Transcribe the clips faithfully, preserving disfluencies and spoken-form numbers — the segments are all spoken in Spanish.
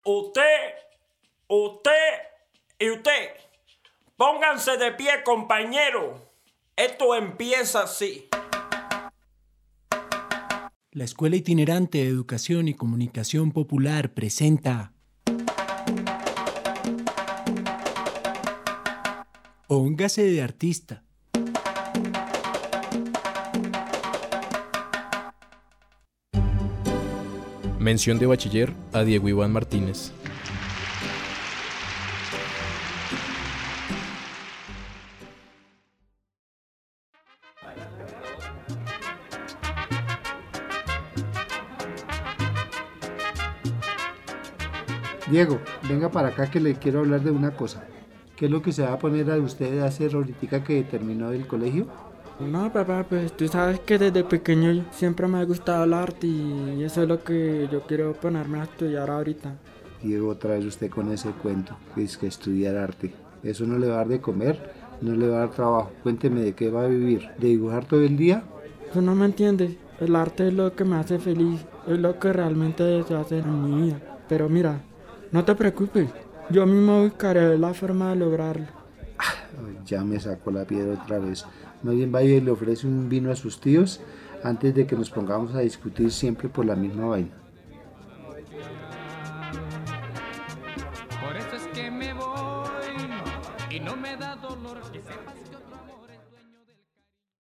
usted, usted y usted, pónganse de pie, compañero. Esto empieza así. La Escuela Itinerante de Educación y Comunicación Popular presenta Póngase de artista. Mención de bachiller a Diego Iván Martínez. Diego, venga para acá que le quiero hablar de una cosa. ¿Qué es lo que se va a poner a usted a hacer ahorita que terminó el colegio? No, papá, pues tú sabes que desde pequeño siempre me ha gustado el arte y eso es lo que yo quiero ponerme a estudiar ahorita. Diego, otra vez usted con ese cuento, que es que estudiar arte. Eso no le va a dar de comer, no le va a dar trabajo. Cuénteme de qué va a vivir, ¿de dibujar todo el día? Tú no me entiendes, el arte es lo que me hace feliz, es lo que realmente deseo hacer en mi vida. Pero mira, no te preocupes, yo mismo buscaré la forma de lograrlo. Ay, ya me sacó la piedra otra vez. Más bien vaya y le ofrece un vino a sus tíos antes de que nos pongamos a discutir siempre por la misma vaina. Por eso es que me voy y no me da dolor que sepas que otro amor es dueño del cariño.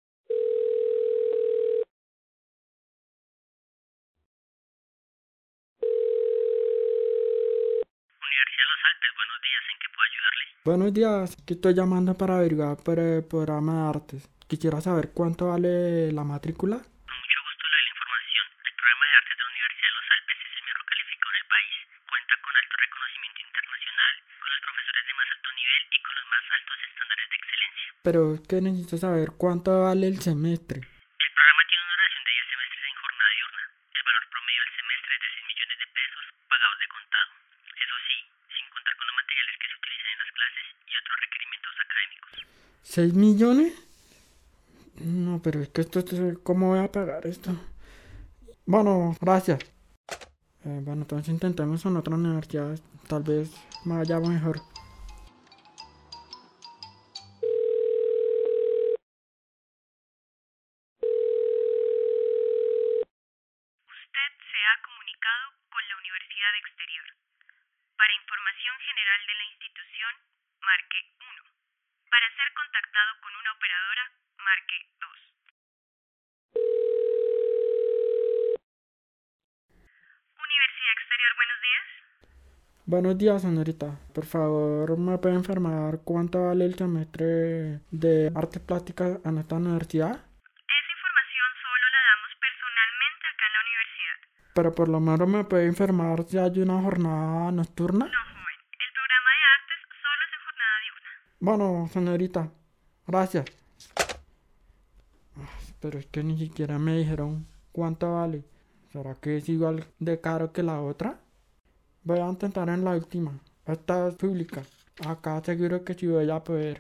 Universidad de los Alpes, buenos días, ¿en qué puedo ayudarle? Buenos días, que estoy llamando para averiguar por el programa de artes. Quisiera saber cuánto vale la matrícula. Con mucho gusto le doy la información. El programa de artes de la Universidad de los Alpes es el mejor calificado en el país. Cuenta con alto reconocimiento internacional, con los profesores de más alto nivel y con los más altos estándares de excelencia. Pero es que necesito saber cuánto vale el semestre. El programa tiene una duración de diez semestres en jornada diurna. El valor promedio del semestre es de seis millones de pesos pagados de contado. Eso sí, sin contar con los materiales que se utilizan en las clases y otros requerimientos académicos. ¿Seis millones? No, pero es que esto, ¿cómo voy a pagar esto? Bueno, gracias. Eh, bueno, entonces intentemos en otra universidad. Tal vez me vaya mejor. Usted se ha comunicado con la Universidad Exterior. Para información general de la institución, marque uno. Para ser contactado con una operadora, marque dos. Universidad Exterior, buenos días. Buenos días, señorita. Por favor, ¿me puede informar cuánto vale el semestre de artes plásticas en esta universidad? Esa información solo la damos personalmente acá en la universidad. Pero por lo menos me puede informar si hay una jornada nocturna. No, joven. El programa de artes solo es en jornada diurna. Bueno, señorita, gracias. Ay, pero es que ni siquiera me dijeron cuánto vale. ¿Será que es igual de caro que la otra? Voy a intentar en la última. Esta es pública. Acá seguro que sí voy a poder.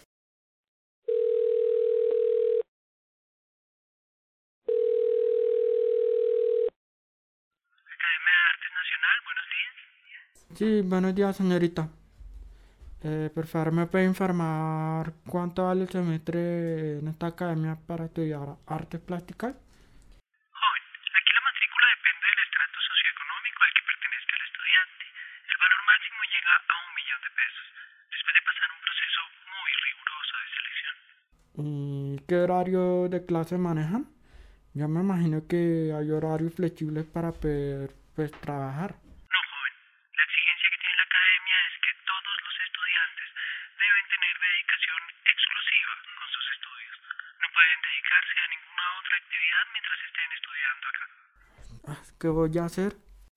Academia de Artes Nacional, buenos días. Sí, buenos días, señorita. Eh, por favor, ¿me puede informar cuánto vale el semestre en esta academia para estudiar artes plásticas? Joven, aquí la matrícula depende del estrato socioeconómico al que pertenezca el estudiante. El valor máximo llega a un millón de pesos, después de pasar un proceso muy riguroso de selección. ¿Y qué horario de clase manejan? Yo me imagino que hay horarios flexibles para poder, pues, trabajar. No, joven, la exigencia que tiene la academia es que todos los estudiantes deben tener dedicación exclusiva con sus estudios. No pueden dedicarse a ninguna otra actividad mientras estén estudiando acá. Ah, ¿qué voy a hacer?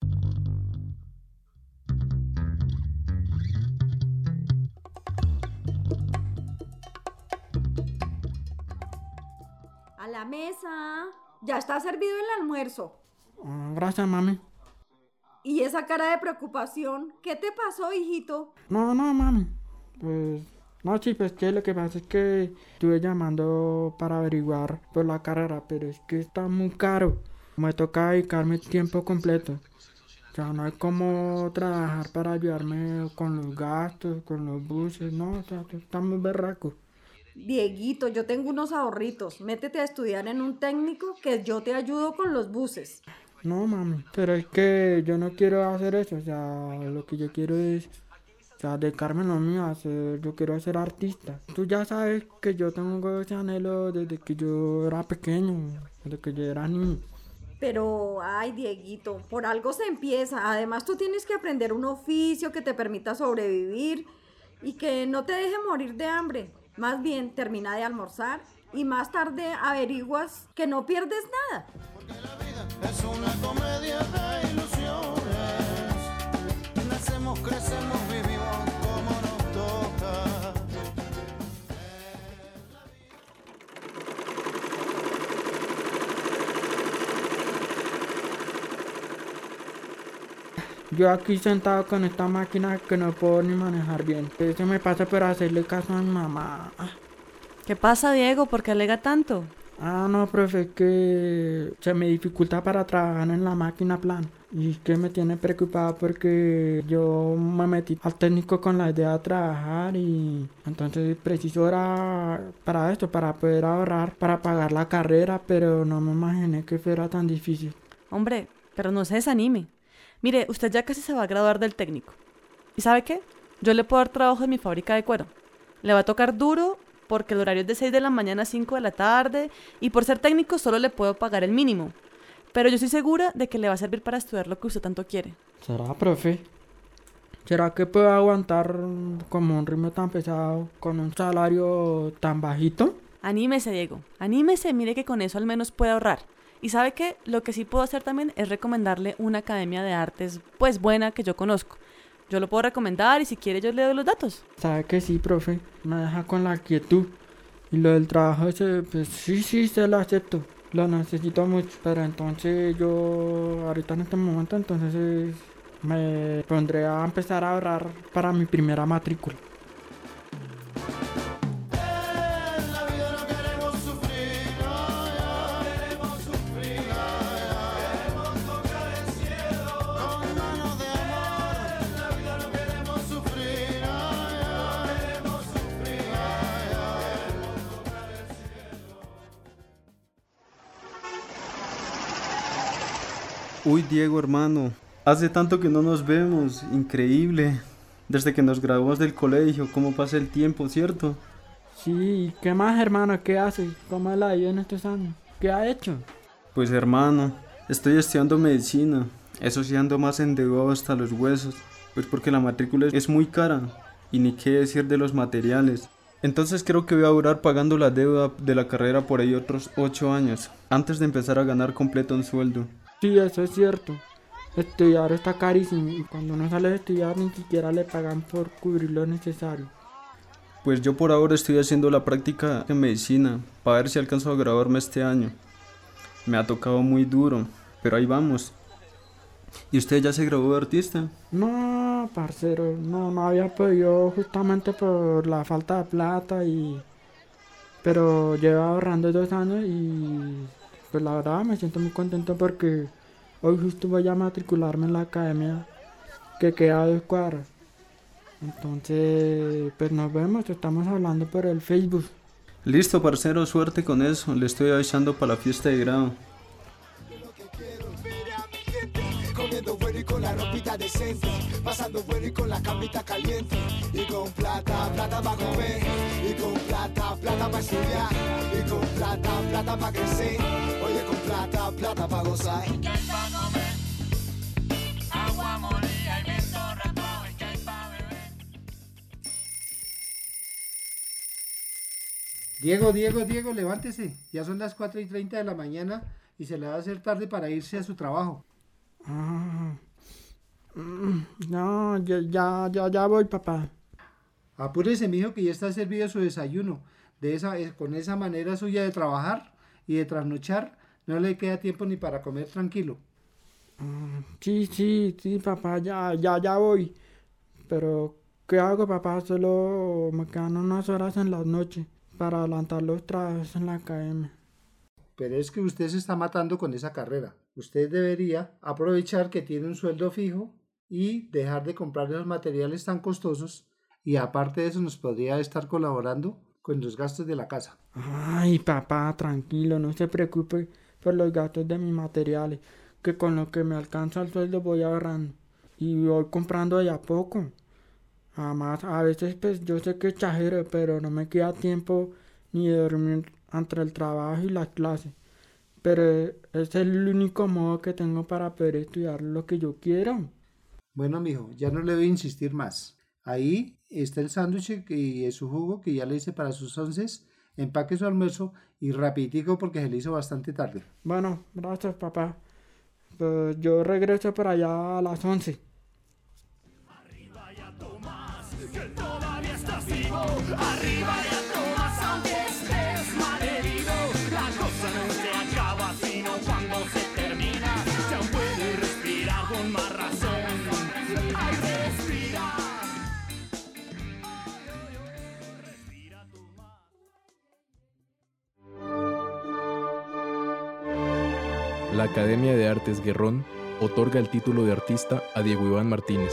A la mesa. Ya está servido el almuerzo. Ah, gracias, mami. ¿Y esa cara de preocupación? ¿Qué te pasó, hijito? No, no, mami. Pues, no, sí, pues que lo que pasa es que estuve llamando para averiguar por la carrera, pero es que está muy caro. Me toca dedicarme tiempo completo. Ya no hay como trabajar para ayudarme con los gastos, con los buses, no, o sea, está muy berraco. Dieguito, yo tengo unos ahorritos. Métete a estudiar en un técnico que yo te ayudo con los buses. No, mami, pero es que yo no quiero hacer eso, o sea, lo que yo quiero es, o sea, dedicarme a lo mío, a hacer, yo quiero ser artista. Tú ya sabes que yo tengo ese anhelo desde que yo era pequeño, desde que yo era niño. Pero, ay, Dieguito, por algo se empieza. Además, tú tienes que aprender un oficio que te permita sobrevivir y que no te deje morir de hambre. Más bien, termina de almorzar y más tarde averiguas que no pierdes nada. Es una comedia de ilusiones. Nacemos, crecemos, vivimos como nos toca. Yo aquí sentado con esta máquina que no puedo ni manejar bien. Eso me pasa por hacerle caso a mi mamá. ¿Qué pasa, Diego? ¿Por qué alega tanto? Ah, no, profe, es que se me dificulta para trabajar en la máquina plan. Y es que me tiene preocupado porque yo me metí al técnico con la idea de trabajar y entonces preciso era para esto, para poder ahorrar, para pagar la carrera, pero no me imaginé que fuera tan difícil. Hombre, pero no se desanime. Mire, usted ya casi se va a graduar del técnico. ¿Y sabe qué? Yo le puedo dar trabajo en mi fábrica de cuero. Le va a tocar duro porque el horario es de seis de la mañana a cinco de la tarde y por ser técnico solo le puedo pagar el mínimo. Pero yo estoy segura de que le va a servir para estudiar lo que usted tanto quiere. ¿Será, profe? ¿Será que puedo aguantar como un ritmo tan pesado con un salario tan bajito? Anímese, Diego. Anímese, mire que con eso al menos puede ahorrar. Y sabe que lo que sí puedo hacer también es recomendarle una academia de artes, pues buena, que yo conozco. Yo lo puedo recomendar y si quiere yo le doy los datos. Sabe que sí, profe, me deja con la quietud. Y lo del trabajo ese, pues sí, sí, se lo acepto. Lo necesito mucho, pero entonces yo ahorita en este momento entonces me pondré a empezar a ahorrar para mi primera matrícula. Uy, Diego, hermano, hace tanto que no nos vemos, increíble. Desde que nos graduamos del colegio, cómo pasa el tiempo, ¿cierto? Sí, ¿qué más, hermano? ¿Qué hace? ¿Cómo la vida en estos años? ¿Qué ha hecho? Pues, hermano, estoy estudiando medicina. Eso sí, ando más endeudado hasta los huesos, pues porque la matrícula es muy cara, y ni qué decir de los materiales. Entonces creo que voy a durar pagando la deuda de la carrera por ahí otros ocho años, antes de empezar a ganar completo un sueldo. Sí, eso es cierto. Estudiar está carísimo y cuando uno sale de estudiar ni siquiera le pagan por cubrir lo necesario. Pues yo por ahora estoy haciendo la práctica en medicina para ver si alcanzo a graduarme este año. Me ha tocado muy duro, pero ahí vamos. ¿Y usted ya se graduó de artista? No, parcero, no, no había podido justamente por la falta de plata y... Pero llevo ahorrando dos años y... Pues la verdad me siento muy contento porque hoy justo voy a matricularme en la academia que queda a dos cuadras. Entonces, pues nos vemos, estamos hablando por el Facebook. Listo, parcero, suerte con eso. Le estoy avisando para la fiesta de grado. Comiendo bueno y con la ropita decente, pasando bueno y con la camita caliente, y con plata, plata para comer, y con plata, plata para estudiar, y con plata, plata para crecer, oye, con plata, plata para gozar. ¿Y qué hay para comer? Agua molida y viento rapado, ¿y qué hay para beber? Diego, Diego, Diego, levántese. Ya son las cuatro y treinta de la mañana y se le va a hacer tarde para irse a su trabajo. Ah, no, ya, ya, ya, ya voy, papá. Apúrese, mijo, que ya está servido su desayuno. De esa, con esa manera suya de trabajar y de trasnochar, no le queda tiempo ni para comer tranquilo. Ah, sí, sí, sí, papá, ya, ya, ya voy. Pero, ¿qué hago, papá? Solo me quedan unas horas en las noches para adelantar los trabajos en la academia. Pero es que usted se está matando con esa carrera. Usted debería aprovechar que tiene un sueldo fijo y dejar de comprar esos materiales tan costosos, y aparte de eso nos podría estar colaborando con los gastos de la casa. Ay, papá, tranquilo, no se preocupe por los gastos de mis materiales, que con lo que me alcanza el sueldo voy ahorrando y voy comprando de a poco. Además, a veces pues yo sé que exagero, pero no me queda tiempo ni de dormir entre el trabajo y las clases. Pero es el único modo que tengo para poder estudiar lo que yo quiero. Bueno, mijo, ya no le voy a insistir más. Ahí está el sándwich y su jugo que ya le hice para sus onces. Empaque su almuerzo y rapidito porque se le hizo bastante tarde. Bueno, gracias, papá. Pues yo regreso por allá a las once. Arriba ya Tomás, que todavía estás vivo. Arriba ya Tomás, aunque estés malherido. La cosa no se acaba sino cuando se termina. Ya puedes respirar con más razón. Ay, respira. Respira Tomás. La Academia de Artes Guerrón otorga el título de artista a Diego Iván Martínez.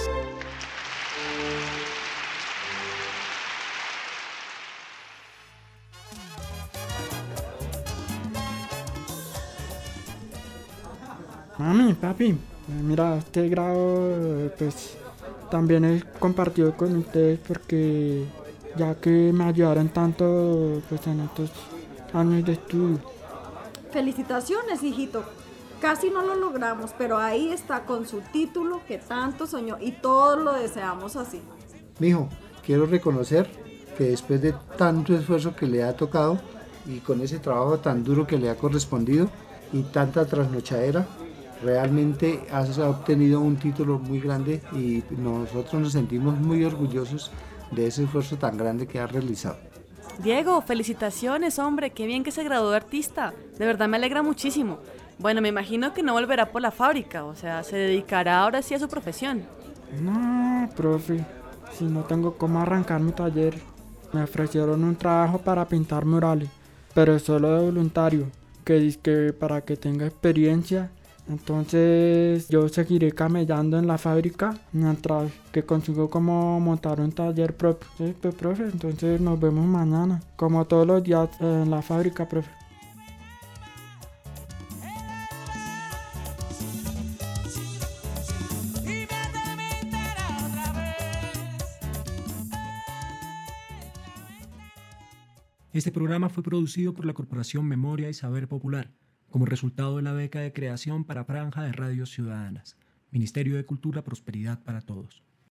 Mami, papi, mira, este grado pues también he compartido con ustedes porque ya que me ayudaron tanto pues en estos años de estudio. Felicitaciones, hijito. Casi no lo logramos, pero ahí está con su título que tanto soñó y todos lo deseamos así. Mijo, quiero reconocer que después de tanto esfuerzo que le ha tocado y con ese trabajo tan duro que le ha correspondido y tanta trasnochadera, realmente has obtenido un título muy grande y nosotros nos sentimos muy orgullosos de ese esfuerzo tan grande que has realizado. Diego, felicitaciones, hombre, qué bien que se graduó de artista. De verdad me alegra muchísimo. Bueno, me imagino que no volverá por la fábrica, o sea, se dedicará ahora sí a su profesión. No, profe, si no tengo cómo arrancar mi taller. Me ofrecieron un trabajo para pintar murales, pero solo de voluntario, que dice que para que tenga experiencia. Entonces yo seguiré camellando en la fábrica mientras que consigo cómo montar un taller propio. Sí, pues, profe, entonces nos vemos mañana, como todos los días en la fábrica, profe. Este programa fue producido por la Corporación Memoria y Saber Popular, como resultado de la beca de creación para Franja de Radios Ciudadanas, Ministerio de Cultura, Prosperidad para Todos.